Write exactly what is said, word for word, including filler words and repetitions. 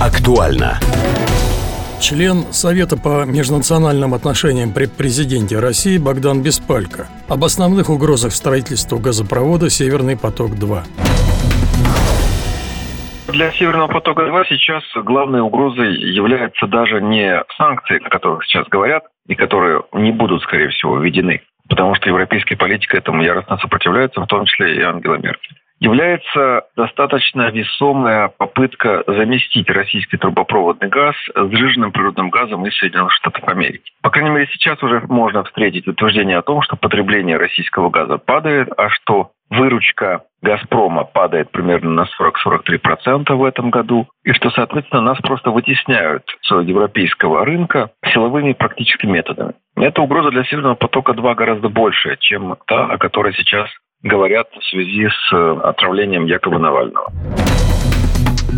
Актуально. Член Совета по межнациональным отношениям при президенте России Богдан Беспалько об основных угрозах строительства газопровода «Северный поток-два». Для «Северного потока-два» сейчас главной угрозой является даже не санкции, о которых сейчас говорят, и которые не будут, скорее всего, введены, потому что европейские политики этому яростно сопротивляются, в том числе и Ангела Меркель. Является достаточно весомая попытка заместить российский трубопроводный газ с сжиженным природным газом из Соединенных Штатов Америки. По крайней мере, сейчас уже можно встретить утверждение о том, что потребление российского газа падает, а что выручка «Газпрома» падает примерно на сорок-сорок три процента в этом году, и что, соответственно, нас просто вытесняют с европейского рынка силовыми практически методами. Эта угроза для «Северного потока-два» гораздо больше, чем та, о которой сейчас говорят в связи с отравлением якобы Навального.